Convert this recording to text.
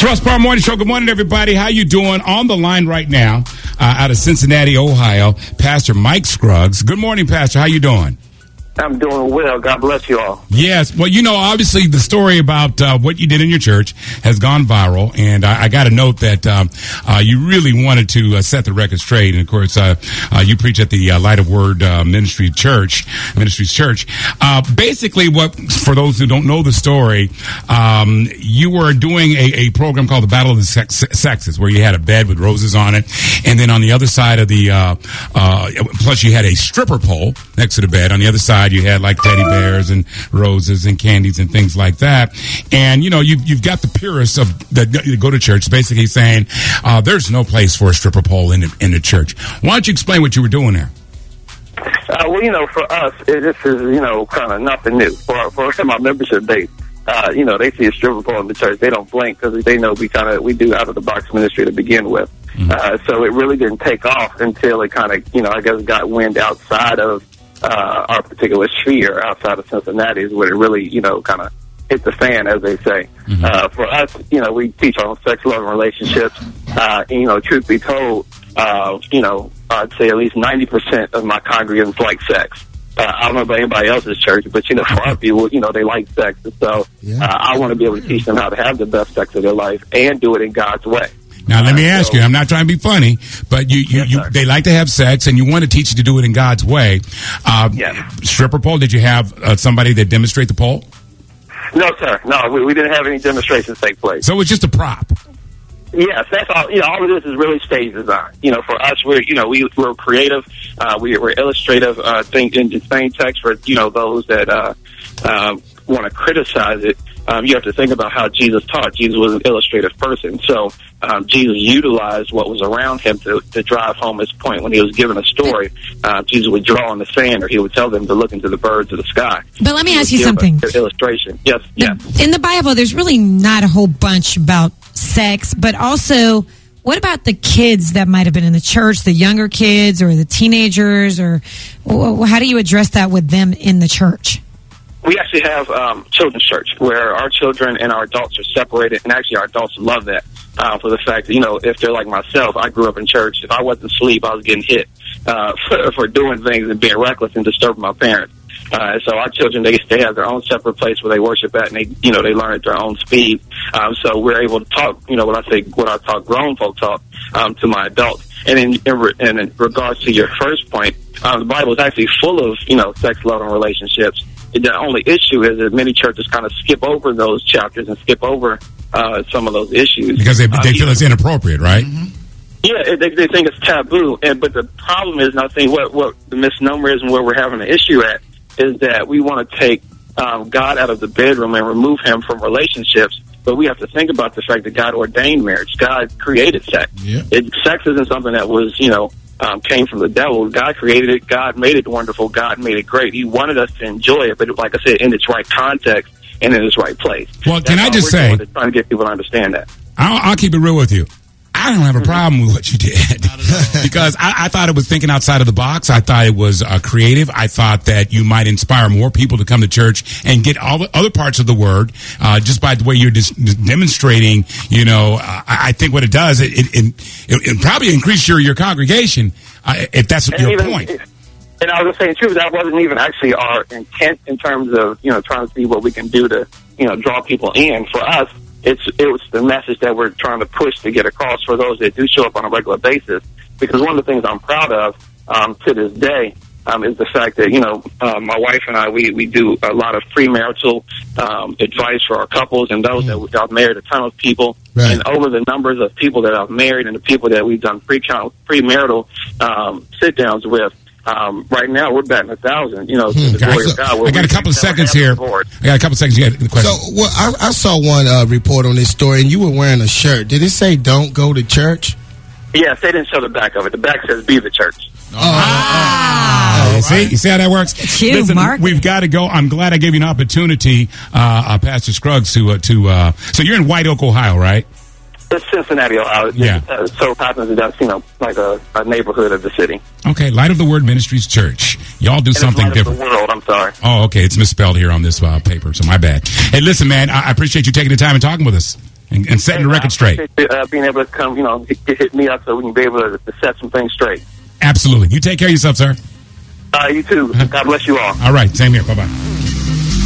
Russ Parr Morning Show. Good morning, everybody. How you doing? On the line right now, out of Cincinnati, Ohio, Pastor Mike Scruggs. Good morning, Pastor. How you doing? I'm doing well. God bless you all. Yes. Well, you know, obviously the story about what you did in your church has gone viral, and I got to note that you really wanted to set the record straight. And of course, you preach at the Light of Word Ministries Church. Basically, what for those who don't know the story, you were doing a program called the Battle of the Sexes, where you had a bed with roses on it, and then on the other side of the plus you had a stripper pole next to the bed. On the other side, you had like teddy bears and roses and candies and things like that. And, you know, you've got the purists that go to church basically saying there's no place for a stripper pole in the church. Why don't you explain what you were doing there? Well, you know, for us, this is, you know, kind of nothing new. For my membership base, you know, they see a stripper pole in the church. They don't blink because they know we do out-of-the-box ministry to begin with. Mm-hmm. So it really didn't take off until it kind of, you know, I guess got wind outside of our particular sphere, outside of Cincinnati, is where it really, you know, kind of hit the fan, as they say. Mm-hmm. For us, you know, we teach on sex, love, and relationships. And, you know, truth be told, you know, I'd say at least 90% of my congregants like sex. I don't know about anybody else's church, but, you know, for our people, you know, they like sex. And so I want to be able to teach them how to have the best sex of their life and do it in God's way. Now, let me ask you, I'm not trying to be funny, but they like to have sex, and you want to teach you to do it in God's way. Stripper pole, did you have somebody that demonstrate the pole? No, sir. No, we didn't have any demonstrations take place. So it's just a prop? Yes, that's all. You know, all of this is really stage design. You know, for us, we're creative. We're illustrative. Think in plain text for, you know, those that want to criticize it. You have to think about how Jesus taught. Jesus was an illustrative person. So Jesus utilized what was around him to drive home his point. When he was given a story, Jesus would draw on the sand, or he would tell them to look into the birds of the sky. But let me ask you something. Illustration. Yes. In the Bible, there's really not a whole bunch about sex, but also, what about the kids that might have been in the church, the younger kids or the teenagers, or how do you address that with them in the church? We actually have children's church where our children and our adults are separated, and actually our adults love that for the fact that, you know, if they're like myself, I grew up in church. If I wasn't asleep, I was getting hit for doing things and being reckless and disturbing my parents. So our children, they have their own separate place where they worship at, and they learn at their own speed. So we're able to talk, you know, what I talk grown folk talk to my adults. And in regards to your first point, the Bible is actually full of, you know, sex, love, and relationships. The only issue is that many churches kind of skip over those chapters and skip over some of those issues. Because they feel it's inappropriate, right? Mm-hmm. Yeah, they think it's taboo. But the problem is, and I think what the misnomer is and where we're having an issue at, is that we want to take God out of the bedroom and remove him from relationships. But we have to think about the fact that God ordained marriage. God created sex. Yeah. Sex isn't something that was, you know, came from the devil. God created it. God made it wonderful. God made it great. He wanted us to enjoy it, but like I said, in its right context and in its right place. Well, can I just say, trying to get people to understand that. I'll keep it real with you. I don't have a problem with what you did because I thought it was thinking outside of the box. I thought it was creative. I thought that you might inspire more people to come to church and get all the other parts of the word just by the way you're demonstrating. You know, I think what it does, it probably increase your congregation if that's your point. And I was saying, too, that wasn't even actually our intent in terms of, you know, trying to see what we can do to, you know, draw people in. For us, it was the message that we're trying to push to get across for those that do show up on a regular basis. Because one of the things I'm proud of to this day is the fact that, you know, my wife and I, we do a lot of premarital advice for our couples and those that I've married a ton of people. Right. And over the numbers of people that I've married and the people that we've done premarital sit-downs with, right now we're batting 1,000. You know, to the glory of God. I got a couple of seconds here. You got the question. So, well, I saw one report on this story, and you were wearing a shirt. Did it say "Don't go to church"? Yes, they didn't show the back of it. The back says "Be the church." You see how that works? Listen, we've got to go. I'm glad I gave you an opportunity, Pastor Scruggs, to. So you're in White Oak, Ohio, right? It's Cincinnati, Ohio. Yeah. So happens that that's, you know, like a neighborhood of the city. Okay, Light of the Word Ministries Church. Y'all do something different. Light of the World, I'm sorry. Oh, okay, it's misspelled here on this paper, so my bad. Hey, listen, man, I appreciate you taking the time and talking with us. and setting the record straight. Being able to come, hit me up so we can be able to set some things straight. Absolutely. You take care of yourself, sir. You too. God bless you all. All right. Same here. Bye-bye.